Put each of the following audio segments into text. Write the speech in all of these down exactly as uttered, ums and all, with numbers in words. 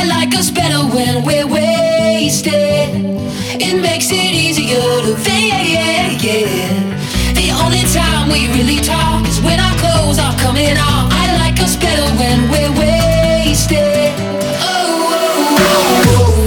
I like us better when we're wasted. It makes it easier to fade. The only time we really talk is when our clothes are coming off. I like us better when we're wasted. Oh, oh, oh, oh.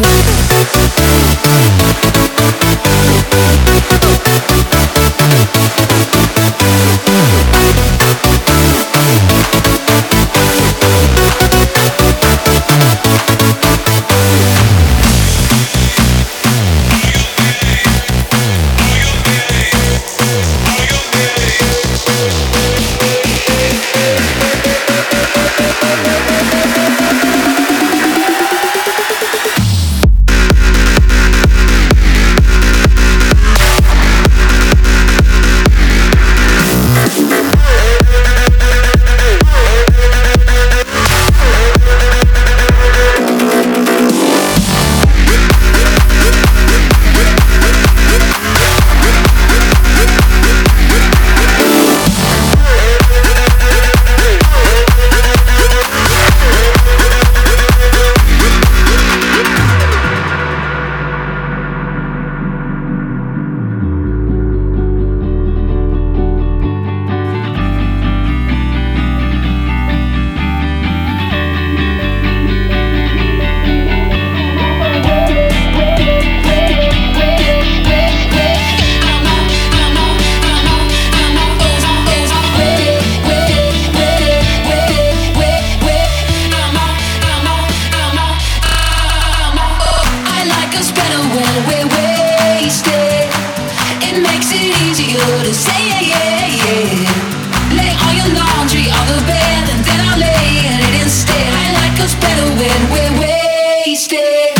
To say yeah, yeah, yeah. Lay all your laundry on the bed and then I'll lay in it instead. I like us better when we're wasted.